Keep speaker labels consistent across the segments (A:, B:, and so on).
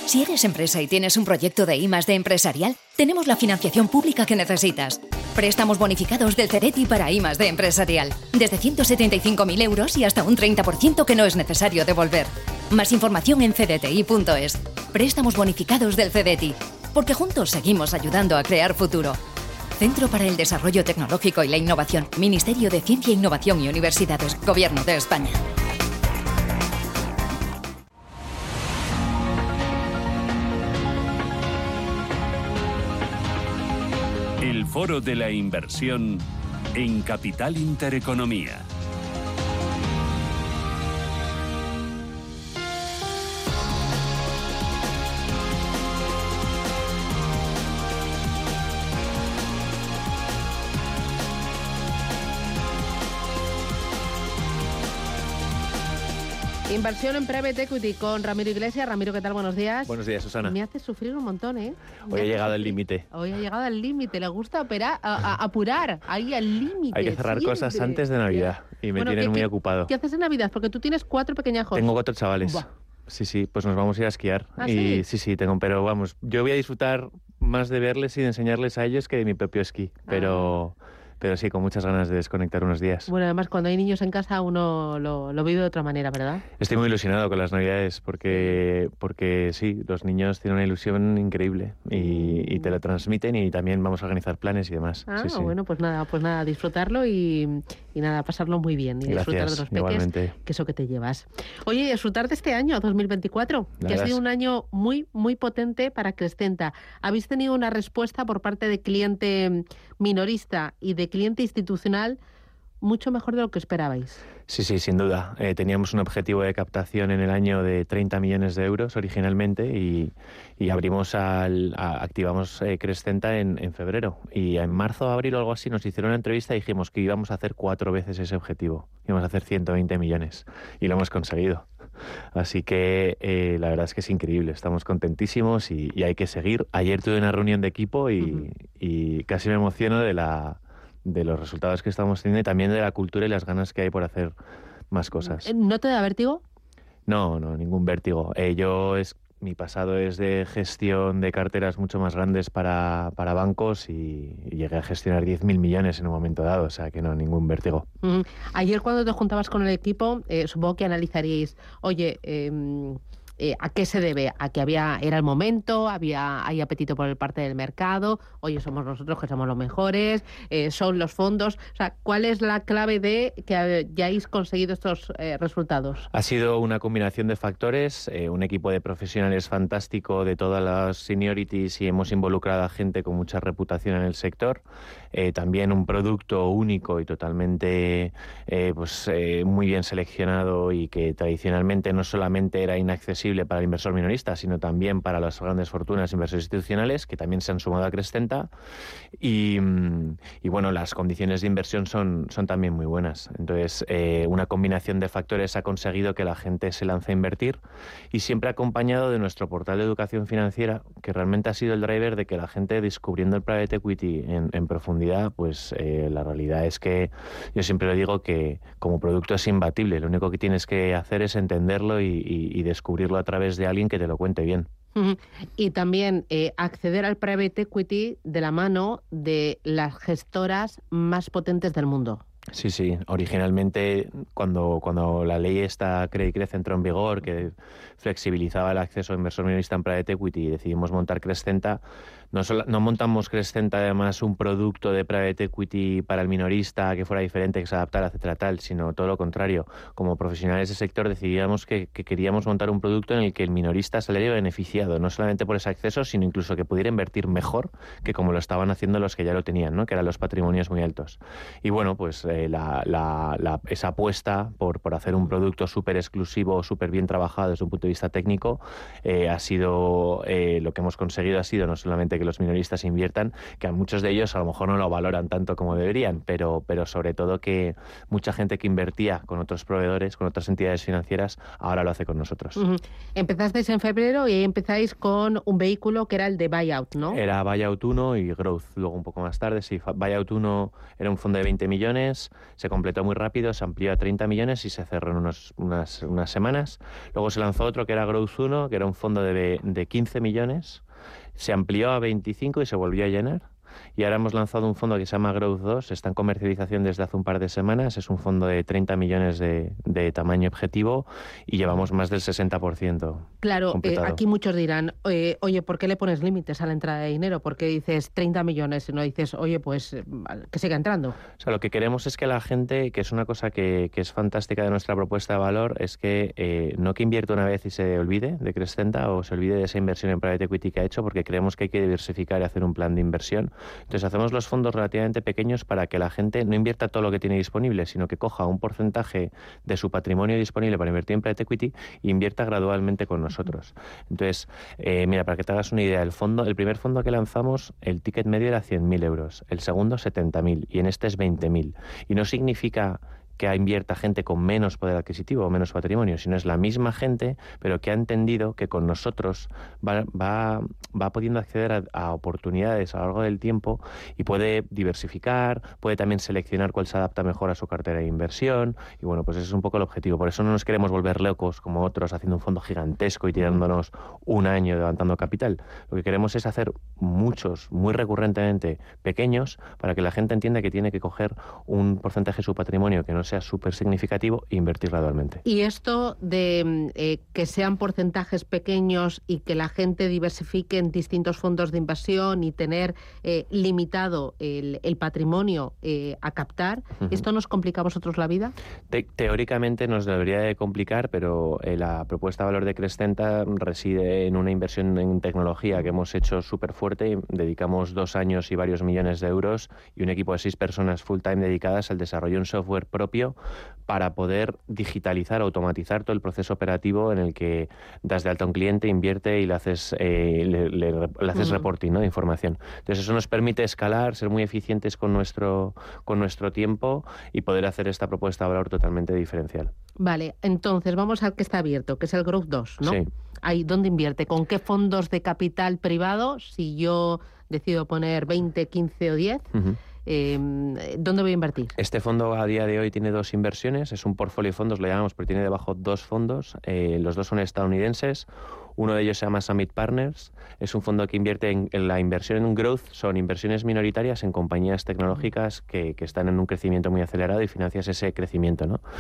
A: Si eres empresa y tienes un proyecto de I+D empresarial, tenemos la financiación pública que necesitas. Préstamos bonificados del CEDETI para I+D empresarial. Desde 175.000 euros y hasta un 30% que no es necesario devolver. Más información en cdti.es. Préstamos bonificados del CEDETI. Porque juntos seguimos ayudando a crear futuro. Centro para el Desarrollo Tecnológico y la Innovación. Ministerio de Ciencia, Innovación y Universidades. Gobierno de España.
B: El Foro de la Inversión en Capital Intereconomía.
C: Inversión en Private Equity con Ramiro Iglesias. Ramiro, ¿qué tal? Buenos días.
D: Buenos días, Susana.
C: Me hace sufrir un montón, ¿eh?
D: Hoy ha llegado al límite.
C: Hoy ha llegado al límite. Le gusta apurar ahí al límite.
D: Hay que cerrar cosas antes de Navidad y me tienen muy ocupado.
C: ¿Qué haces en Navidad? Porque tú tienes 4 pequeñajos.
D: Tengo 4 chavales.
C: Buah.
D: Sí, pues nos vamos a ir a esquiar.
C: ¿Ah,
D: y
C: sí?
D: tengo, pero vamos, yo voy a disfrutar más de verles y de enseñarles a ellos que de mi propio esquí. Pero sí, con muchas ganas de desconectar unos días.
C: Bueno, además cuando hay niños en casa uno lo vive de otra manera, ¿verdad?
D: Estoy muy ilusionado con las Navidades porque sí, los niños tienen una ilusión increíble y te lo transmiten y también vamos a organizar planes y demás. Sí.
C: Bueno, pues nada, disfrutarlo y nada, pasarlo muy bien y disfrutar de los peques,
D: igualmente.
C: Que eso que te llevas. Oye, disfrutar de este año, 2024, que ha sido un año muy, muy potente para Crescenta. ¿Habéis tenido una respuesta por parte de cliente minorista y de cliente institucional mucho mejor de lo que esperabais?
D: Sí, sin duda. Teníamos un objetivo de captación en el año de 30 millones de euros originalmente y activamos Crescenta en febrero. Y en marzo o abril o algo así nos hicieron una entrevista y dijimos que íbamos a hacer 4 veces ese objetivo. Íbamos a hacer 120 millones y lo hemos conseguido. Así que la verdad es que es increíble. Estamos contentísimos y hay que seguir. Ayer tuve una reunión de equipo y casi me emociono de los resultados que estamos teniendo y también de la cultura y las ganas que hay por hacer más cosas.
C: ¿No te da vértigo?
D: No, ningún vértigo. Mi pasado es de gestión de carteras mucho más grandes para bancos y llegué a gestionar 10.000 millones en un momento dado, o sea que no, ningún vértigo.
C: Ayer cuando te juntabas con el equipo, supongo que analizaríais, oye, ¿a qué se debe? ¿A que era el momento? ¿Hay apetito por parte del mercado? Oye, somos nosotros que somos los mejores, son los fondos. O sea, ¿cuál es la clave de que hayáis conseguido estos resultados?
D: Ha sido una combinación de factores, un equipo de profesionales fantástico de todas las seniorities y hemos involucrado a gente con mucha reputación en el sector. También un producto único y totalmente muy bien seleccionado y que tradicionalmente no solamente era inaccesible para el inversor minorista, sino también para las grandes fortunas inversores institucionales que también se han sumado a Crescenta y bueno, las condiciones de inversión son también muy buenas. Entonces, una combinación de factores ha conseguido que la gente se lance a invertir y siempre acompañado de nuestro portal de educación financiera, que realmente ha sido el driver de que la gente, descubriendo el private equity en profundidad, pues la realidad es que yo siempre le digo que como producto es imbatible. Lo único que tienes que hacer es entenderlo y descubrirlo a través de alguien que te lo cuente bien.
C: Y también acceder al private equity de la mano de las gestoras más potentes del mundo.
D: Sí. Originalmente, cuando la ley esta Credit Crece entró en vigor, que flexibilizaba el acceso a inversor minorista en private equity y decidimos montar Crescenta, no montamos Crescenta además un producto de private equity para el minorista que fuera diferente, que se adaptara, etcétera, tal, sino todo lo contrario. Como profesionales del sector decidíamos que queríamos montar un producto en el que el minorista saliera beneficiado, no solamente por ese acceso, sino incluso que pudiera invertir mejor que como lo estaban haciendo los que ya lo tenían, ¿no? Que eran los patrimonios muy altos. Y bueno, pues esa apuesta por hacer un producto súper exclusivo, súper bien trabajado desde un punto de vista técnico, ha sido lo que hemos conseguido ha sido no solamente que los minoristas inviertan, que a muchos de ellos a lo mejor no lo valoran tanto como deberían, pero sobre todo que mucha gente que invertía con otros proveedores, con otras entidades financieras, ahora lo hace con nosotros.
C: Empezasteis en febrero y ahí empezáis con un vehículo que era el de Buyout, ¿no?
D: Era Buyout 1 y Growth, luego un poco más tarde, sí. Buyout 1 era un fondo de 20 millones, Entonces se completó muy rápido, se amplió a 30 millones y se cerró en unas semanas. Luego se lanzó otro que era Growth 1, que era un fondo de 15 millones. Se amplió a 25 y se volvió a llenar. Y ahora hemos lanzado un fondo que se llama Growth 2, está en comercialización desde hace un par de semanas, es un fondo de 30 millones de tamaño objetivo y llevamos más del 60%.
C: Claro, aquí muchos dirán, oye, ¿por qué le pones límites a la entrada de dinero? ¿Por qué dices 30 millones y no dices, oye, pues que siga entrando?
D: O sea, lo que queremos es que la gente, que es una cosa que es fantástica de nuestra propuesta de valor, es que no que invierta una vez y se olvide de Crescenta o se olvide de esa inversión en private equity que ha hecho, porque creemos que hay que diversificar y hacer un plan de inversión. Entonces hacemos los fondos relativamente pequeños para que la gente no invierta todo lo que tiene disponible, sino que coja un porcentaje de su patrimonio disponible para invertir en private equity e invierta gradualmente con nosotros. Entonces, mira, para que te hagas una idea, el primer fondo que lanzamos, el ticket medio era 100.000 euros, el segundo 70.000 y en este es 20.000. Y no significa que invierta gente con menos poder adquisitivo o menos patrimonio, sino es la misma gente, pero que ha entendido que con nosotros va pudiendo acceder a oportunidades a lo largo del tiempo y puede diversificar, puede también seleccionar cuál se adapta mejor a su cartera de inversión y bueno, pues ese es un poco el objetivo. Por eso no nos queremos volver locos como otros haciendo un fondo gigantesco y tirándonos un año levantando capital. Lo que queremos es hacer muchos, muy recurrentemente pequeños para que la gente entienda que tiene que coger un porcentaje de su patrimonio que no sea súper significativo e invertir gradualmente.
C: Y esto de que sean porcentajes pequeños y que la gente diversifique en distintos fondos de inversión y tener limitado el patrimonio a captar, ¿esto nos complica a vosotros la vida?
D: Teóricamente nos debería de complicar, pero la propuesta de valor de Crescenta reside en una inversión en tecnología que hemos hecho súper fuerte. Dedicamos 2 años y varios millones de euros y un equipo de 6 personas full time dedicadas al desarrollo de un software propio para poder digitalizar, automatizar todo el proceso operativo en el que das de alta a un cliente, invierte y le haces reporting, ¿no?, de información. Entonces eso nos permite escalar, ser muy eficientes con nuestro tiempo y poder hacer esta propuesta de valor totalmente diferencial.
C: Vale, entonces vamos al que está abierto, que es el Growth 2, ¿no?
D: Sí.
C: Ahí, ¿dónde invierte? ¿Con qué fondos de capital privado? Si yo decido poner 20, 15 o 10... ¿dónde voy a invertir?
D: Este fondo a día de hoy tiene 2 inversiones, es un portfolio de fondos, lo llamamos, pero tiene debajo 2 fondos, los 2 son estadounidenses. Uno de ellos se llama Summit Partners, es un fondo que invierte en la inversión en growth, son inversiones minoritarias en compañías tecnológicas que están en un crecimiento muy acelerado y financias ese crecimiento, ¿no?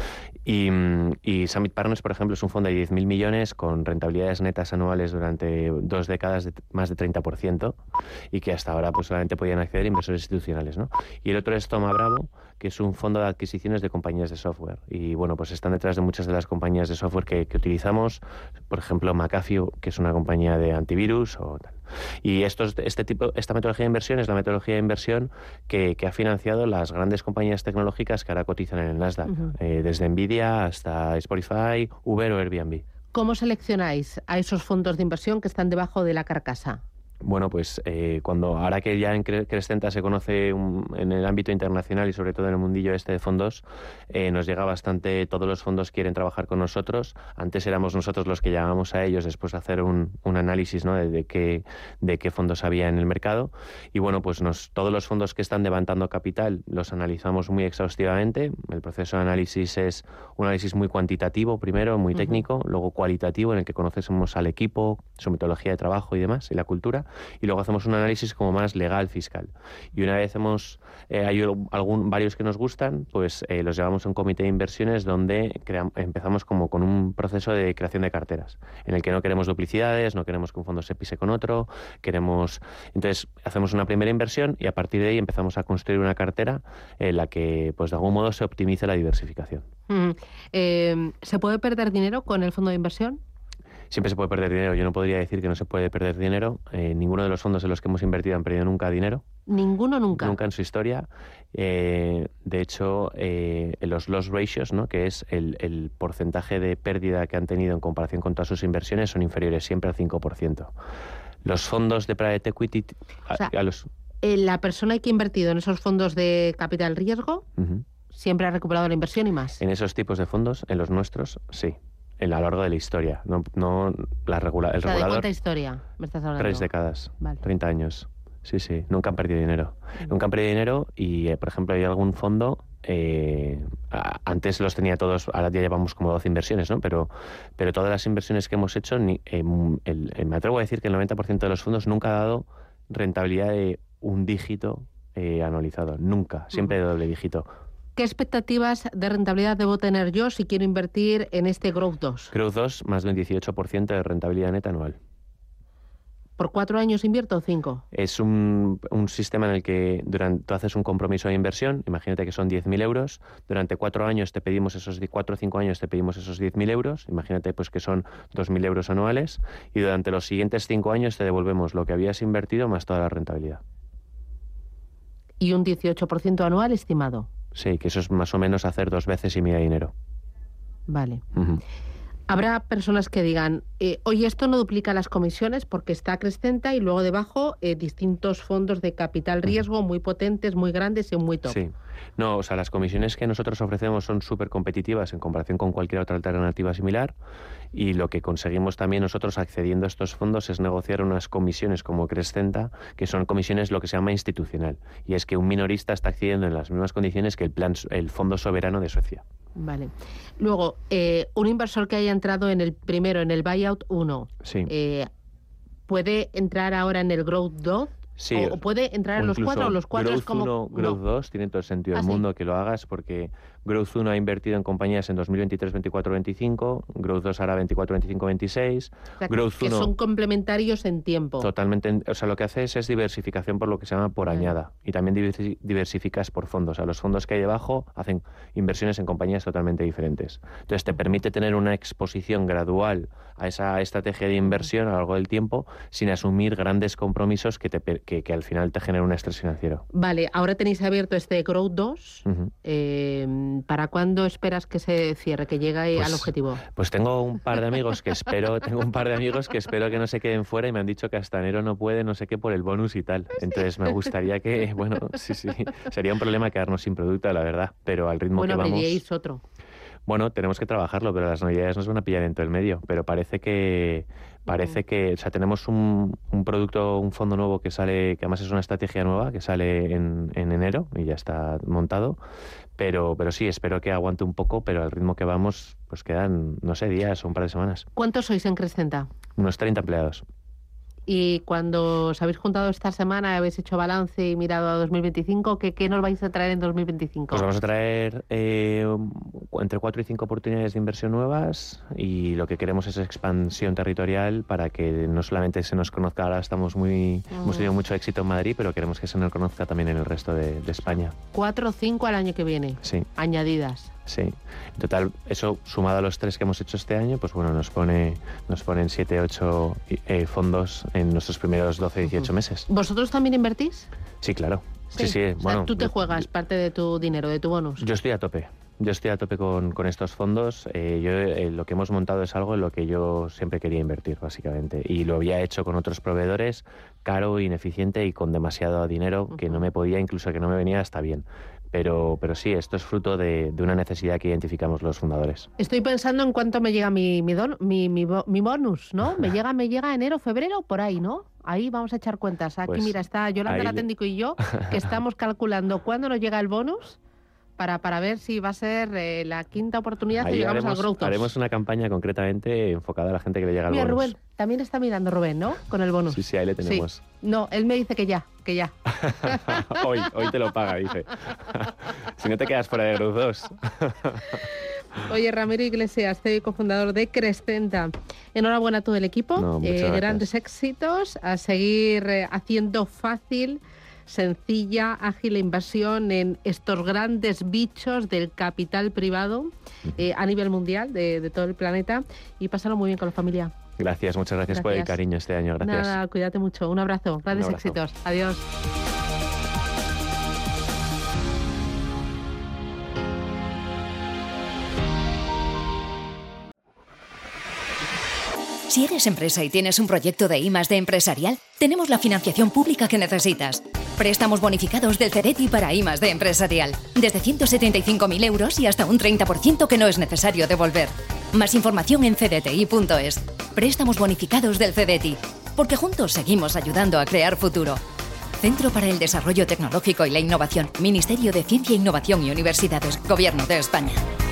D: Y Summit Partners, por ejemplo, es un fondo de 10.000 millones con rentabilidades netas anuales durante 2 décadas de más de 30% y que hasta ahora pues solamente podían acceder inversores institucionales, ¿no? Y el otro es Thoma Bravo, que es un fondo de adquisiciones de compañías de software. Y bueno, pues están detrás de muchas de las compañías de software que utilizamos, por ejemplo, McAfee, que es una compañía de antivirus o tal. Y esta metodología de inversión es la metodología de inversión que ha financiado las grandes compañías tecnológicas que ahora cotizan en el Nasdaq, desde Nvidia hasta Spotify, Uber o Airbnb.
C: ¿Cómo seleccionáis a esos fondos de inversión que están debajo de la carcasa?
D: Bueno, pues ahora que ya en Crescenta se conoce en el ámbito internacional y sobre todo en el mundillo de fondos, nos llega bastante, todos los fondos quieren trabajar con nosotros. Antes éramos nosotros los que llamábamos a ellos después de hacer un análisis, ¿no?, de qué fondos había en el mercado. Y bueno, pues todos los fondos que están levantando capital los analizamos muy exhaustivamente. El proceso de análisis es un análisis muy cuantitativo primero, muy técnico, luego cualitativo en el que conocemos al equipo, su metodología de trabajo y demás, y la cultura. Y luego hacemos un análisis como más legal, fiscal. Y una vez hay varios que nos gustan, pues los llevamos a un comité de inversiones donde empezamos como con un proceso de creación de carteras, en el que no queremos duplicidades, no queremos que un fondo se pise con otro, entonces hacemos una primera inversión y a partir de ahí empezamos a construir una cartera en la que pues de algún modo se optimice la diversificación.
C: ¿Se puede perder dinero con el fondo de inversión?
D: Siempre se puede perder dinero. Yo no podría decir que no se puede perder dinero. Ninguno de los fondos en los que hemos invertido han perdido nunca dinero.
C: ¿Ninguno nunca?
D: Nunca en su historia. De hecho, los loss ratios, ¿no?, que es el porcentaje de pérdida que han tenido en comparación con todas sus inversiones, son inferiores siempre al 5%. Los fondos de private equity...
C: La persona que ha invertido en esos fondos de capital riesgo siempre ha recuperado la inversión y más.
D: En esos tipos de fondos, en los nuestros, sí. A lo largo de la historia, no el regulador.
C: ¿De cuánta historia me estás hablando?
D: 3 décadas,
C: vale.
D: 30 años. Sí, nunca han perdido dinero. Nunca han perdido dinero y, por ejemplo, hay algún fondo antes los tenía todos, ahora ya llevamos como 12 inversiones, ¿no? Pero todas las inversiones que hemos hecho, me atrevo a decir que el 90% de los fondos nunca ha dado rentabilidad de un dígito anualizado. Nunca, siempre de doble dígito.
C: ¿Qué expectativas de rentabilidad debo tener yo si quiero invertir en este Growth 2?
D: Growth 2, más de un 18% de rentabilidad neta anual.
C: ¿Por 4 años invierto o 5?
D: Es un sistema en el que tú haces un compromiso de inversión, imagínate que son 10.000 euros, durante 4 años te pedimos 4 o 5 años te pedimos esos 10.000 euros, imagínate pues que son 2.000 euros anuales, y durante los siguientes 5 años te devolvemos lo que habías invertido más toda la rentabilidad.
C: ¿Y un 18% anual estimado?
D: Sí, que eso es más o menos hacer 2 veces y media dinero.
C: Vale. Habrá personas que digan, oye, esto no duplica las comisiones porque está Crescenta y luego debajo distintos fondos de capital riesgo muy potentes, muy grandes y muy top.
D: Sí. No, o sea, las comisiones que nosotros ofrecemos son súper competitivas en comparación con cualquier otra alternativa similar, y lo que conseguimos también nosotros accediendo a estos fondos es negociar unas comisiones como Crescenta, que son comisiones lo que se llama institucional, y es que un minorista está accediendo en las mismas condiciones que el Fondo Soberano de Suecia.
C: Vale. Luego, un inversor que haya entrado en el primero, en el Buyout 1,
D: sí.
C: ¿Puede entrar ahora en el Growth 2?
D: Sí,
C: ¿O puede entrar en los 4 o los 4 es como...?
D: Growth 1, Growth 2, tiene todo el sentido del mundo que lo hagas, porque Growth 1 ha invertido en compañías en 2023, 24, 25, Growth 2 hará 24, 25, 26.
C: O sea,
D: Growth
C: que
D: 1,
C: son complementarios en tiempo.
D: Totalmente, o sea, lo que hace es diversificación por lo que se llama por añada, y también diversificas por fondos. O sea, los fondos que hay debajo hacen inversiones en compañías totalmente diferentes. Entonces te permite tener una exposición gradual a esa estrategia de inversión a lo largo del tiempo sin asumir grandes compromisos que al final te generan un estrés financiero.
C: Vale, ahora tenéis abierto este Growth 2. ¿Para cuándo esperas que se cierre, que llegue al objetivo?
D: Pues tengo un par de amigos que espero que no se queden fuera, y me han dicho que hasta enero no puede, no sé qué, por el bonus y tal. Entonces me gustaría que, bueno, sí, sería un problema quedarnos sin producto, la verdad, pero al ritmo que vamos...
C: Bueno, abriríais otro.
D: Bueno, tenemos que trabajarlo, pero las navidades nos van a pillar en todo el medio. Pero parece que, o sea, tenemos un producto, un fondo nuevo que sale, que además es una estrategia nueva, que sale en enero y ya está montado. Pero sí, espero que aguante un poco, pero al ritmo que vamos, pues quedan, no sé, días o un par de semanas.
C: ¿Cuántos sois en Crescenta?
D: Unos 30 empleados.
C: Y cuando os habéis juntado esta semana, habéis hecho balance y mirado a 2025, ¿qué nos vais a traer en 2025?
D: Pues vamos a traer entre 4 y 5 oportunidades de inversión nuevas, y lo que queremos es expansión territorial para que no solamente se nos conozca, ahora hemos tenido mucho éxito en Madrid, pero queremos que se nos conozca también en el resto de España.
C: 4 o 5 al año que viene,
D: sí.
C: Añadidas.
D: Sí, en total, eso sumado a los 3 que hemos hecho este año, pues bueno, nos ponen 7, 8 fondos en nuestros primeros 12, 18 meses.
C: ¿Vosotros también invertís?
D: Sí, claro. Sí,
C: o sea,
D: bueno,
C: tú te juegas parte de tu dinero, de tu bonus.
D: Yo estoy a tope. con estos fondos. Lo que hemos montado es algo en lo que yo siempre quería invertir, básicamente. Y lo había hecho con otros proveedores, caro, ineficiente y con demasiado dinero que no me podía, incluso que no me venía hasta bien. Pero sí, esto es fruto de una necesidad que identificamos los fundadores.
C: Estoy pensando en cuánto me llega mi bonus, ¿no? Me llega enero, febrero, por ahí, ¿no? Ahí vamos a echar cuentas. Aquí, pues, mira, está Yolanda Laténdico y yo, que estamos calculando cuándo nos llega el bonus para ver si va a ser la quinta oportunidad que llegamos al Growth 2. Haremos
D: una campaña concretamente enfocada a la gente que le llega el bonus.
C: Rubén, también está mirando Rubén, ¿no? Con el bonus.
D: Sí, ahí le tenemos.
C: Sí. No, él me dice que ya.
D: hoy te lo paga, dice. Si no te quedas fuera de Growth 2.
C: Oye, Ramiro Iglesias, CEO y cofundador de Crescenta. Enhorabuena a todo el equipo. Grandes éxitos. A seguir haciendo fácil, sencilla, ágil la inversión en estos grandes bichos del capital privado a nivel mundial de todo el planeta, y pásalo muy bien con la familia.
D: Gracias, muchas gracias por el cariño este año. Gracias.
C: Nada, cuídate mucho. Un abrazo. Grandes éxitos. Adiós.
A: Si eres empresa y tienes un proyecto de I+D empresarial, tenemos la financiación pública que necesitas. Préstamos bonificados del CEDETI para I+D empresarial. Desde 175.000 euros y hasta un 30% que no es necesario devolver. Más información en cdti.es. Préstamos bonificados del CEDETI. Porque juntos seguimos ayudando a crear futuro. Centro para el Desarrollo Tecnológico y la Innovación. Ministerio de Ciencia, Innovación y Universidades. Gobierno de España.